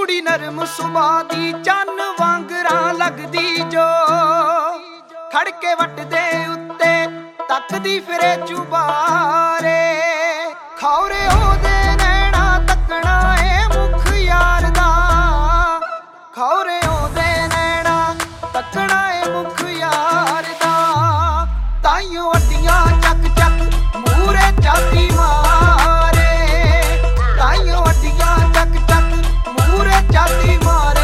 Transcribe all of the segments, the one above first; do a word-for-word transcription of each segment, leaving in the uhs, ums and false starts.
ਕੁੜੀ ਨਰਮ ਸੁਭਾਅ ਦੀ ਚੰਨ ਵਾਂਗਰਾਂ ਲੱਗਦੀ ਜੋ ਖੜ ਕੇ ਵੱਟ ਦੇ ਉੱਤੇ ਤੱਕਦੀ ਫਿਰੇ ਚੁਬਾਰੇ ਖੌਰੇ ਉਹਦੇ ਨੈਣਾ ਤੱਕਣਾ ਏ ਮੁਖ ਯਾਰ ਦਾ ਖੌਰੇ ਉਹਦੇ ਨੈਣਾ ਤੱਕਣਾ ਏ ਮੁਖ ਯਾਰ ਦਾ ਤਾਈਓ ਅੱਡੀਆਂ ਚੱਕ ਚੱਕ ਮੂਰੇ ਚਾਤੀ ਮਾਰੇ ਤਾਈਓ ਅੱਡੀਆਂ ਚੱਕ ਚੱਕ ਮੂਰੇ ਚਾਤੀ ਮਾਰੇ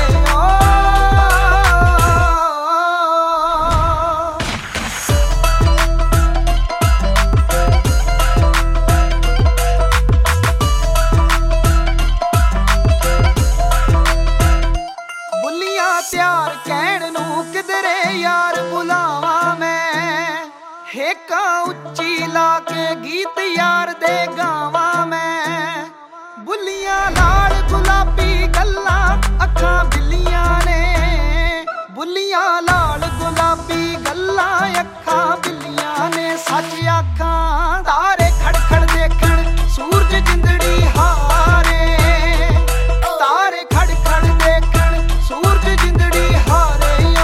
ਤਿਆਰ ਕਹਿਣ ਨੂੰ ਕਿਧਰੇ ਯਾਰ ਬੁਲਾਵਾਂ ਮੈਂ ਹੇਕਾਂ ਉੱਚੀ ਲਾ ਕੇ ਗੀਤ ਯਾਰ ਦੇ ਗਾਵਾਂ ਮੈਂ ਬੁੱਲੀਆਂ ਲਾਲ ਗੁਲਾਬੀ ਗੱਲਾਂ ਅੱਖਾਂ ਬਿੱਲੀਆਂ ਨੇ ਬੁੱਲੀਆਂ ਲਾਲ ਗੁਲਾਬੀ ਗੱਲਾਂ ਅੱਖਾਂ ਬਿੱਲੀਆਂ ਨੇ ਸੱਚ ਆਖਾਂ ਤਾਰੇ ਖੜਖੜ ਦੇਖਣ ਸੂਰਜ ਜਿੰਦੜੀ ਹਾਰੇ ਤਾਰੇ ਖੜਖੜ ਦੇਖਣ ਸੂਰਜ ਜਿੰਦੜੀ ਹਾਰੇ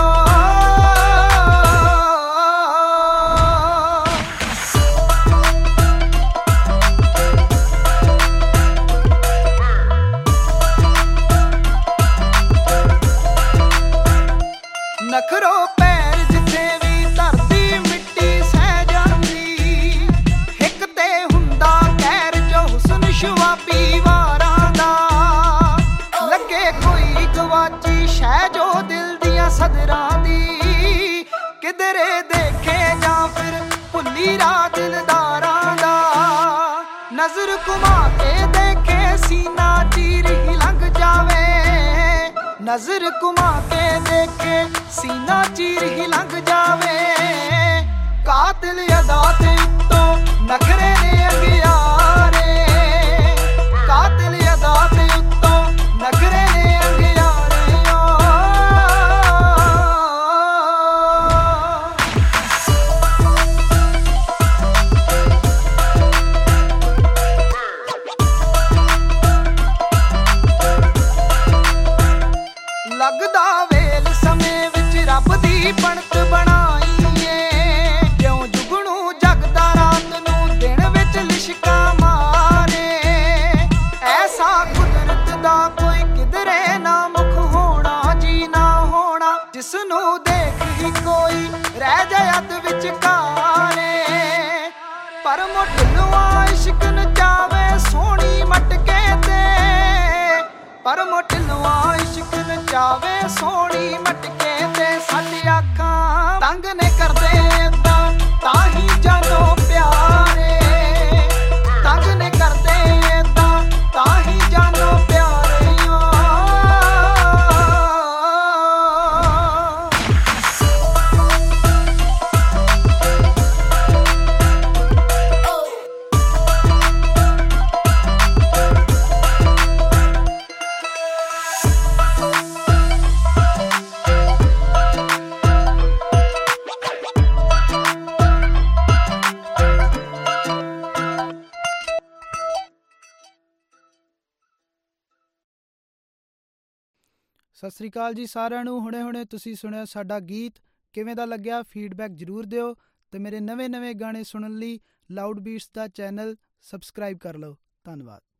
ਨਖਰੋ ਪੈਰ ਜਿੱਥੇ ਵੀ ਧਰਤੀ ਮਿੱਟੀ ਸਹਿ ਜਾਂਦੀ ਹਿੱਕ ਤੇ ਹੁੰਦਾ ਕਹਿਰ ਜੋ ਹੁਸਨ ਸ਼ਵਾਬੀ ਵਾਰਾਂ ਦਾ ਲੱਗੇ ਕੋਈ ਗਵਾਚੀ ਸ਼ਹਿ ਜੋ ਦਿਲ ਦੀਆਂ ਸਦਰਾਂ ਦੀ ਕਿਧਰੇ ਦੇਖੇ ਜਾਂ ਫਿਰ ਭੁੱਲੀ ਰਾਹ ਦਿਲਦਾਰਾਂ ਦਾ ਨਜ਼ਰ ਘੁਮਾ ਕੇ ਦੇਖੇ ਸੀਨਾ ਚੀਰ ਹੀ ਲੰਘ ਜਾਵੇ ਨਜ਼ਰ ਘੁਮਾ ਕੇ ਦੇਖੇ ਸੀਨਾ ਚੀਰ ਹੀ ਲੰਘ ਜਾਵੇ ਕਾਤਿਲ ਅਦਾ ਤੇ ਉੱਤੋਂ ਨਖਰੇ ਨੇ ਅੰਗਿਆਰੇ ਕਾਤਿਲ ਅਦਾ ਤੇ ਉੱਤੋਂ ਨਖਰੇ ਨੇ ਅੰਗਿਆਰੇ ਲੱਗਦਾ ਵੇਲ ਸਮੇਂ ਵਿੱਚ ਰੱਬ ਦੀ ਬਣਤ ਬਣਾਈ ਏ ਕਿਉਂ ਜੁਗਣੂ ਜਗਦਾ ਰਾਤ ਨੂੰ ਦਿਨ ਵਿੱਚ ਲਿਸ਼ਕਾਂ ਮਾਰੇ ਐਸਾ ਕੁਦਰਤ ਦਾ ਕੋਈ ਕਿਧਰੇ ਨਾ ਮੁਖ ਹੋਣਾ ਜੀ ਨਾ ਹੋਣਾ ਜਿਸ ਨੂੰ ਦੇਖ ਹੀ ਕੋਈ ਰਹਿ ਜਾਏ ਅੱਧ ਵਿਚਕਾਰੇ ਪਰ ਮੁੱਢਲੂਆਂ ਇਸ਼ਕ ਨਚਾਵੇ ਸੋਹਣੀ ਮਟਕੇ ਤੇ ਪਰ ਮੁੱਢਲੂਆਂ ਇਸ਼ਕ ਨਚਾਵੇ ਸੋਹਣੀ ਮਟਕੇ ਤੇ ਸਾਡੀ ਅੱਖਾਂ ਤੰਗ ਨੇ ਕਰਦੇ ਏਦਾਂ ਤਾਂ ਹੀ ਜਾਨੋ ਪਿਆਰੇ ਤੰਗ ਨੇ ਕਰਦੇ ਏਦਾਂ ਤਾਂ ਹੀ ਜਾਨੋ ਪਿਆਰੇ ਸਤਿ ਸ੍ਰੀ ਅਕਾਲ ਜੀ ਸਾਰਿਆਂ ਨੂੰ। ਹੁਣੇ ਹੁਣੇ ਤੁਸੀਂ ਸੁਣਿਆ ਸਾਡਾ ਗੀਤ। ਕਿਵੇਂ ਦਾ ਲੱਗਿਆ ਫੀਡਬੈਕ ਜ਼ਰੂਰ ਦਿਓ ਅਤੇ ਮੇਰੇ ਨਵੇਂ ਨਵੇਂ ਗਾਣੇ ਸੁਣਨ ਲਈ ਲਾਊਡ ਬੀਟਸ ਦਾ ਚੈਨਲ ਸਬਸਕ੍ਰਾਈਬ ਕਰ ਲਓ। ਧੰਨਵਾਦ।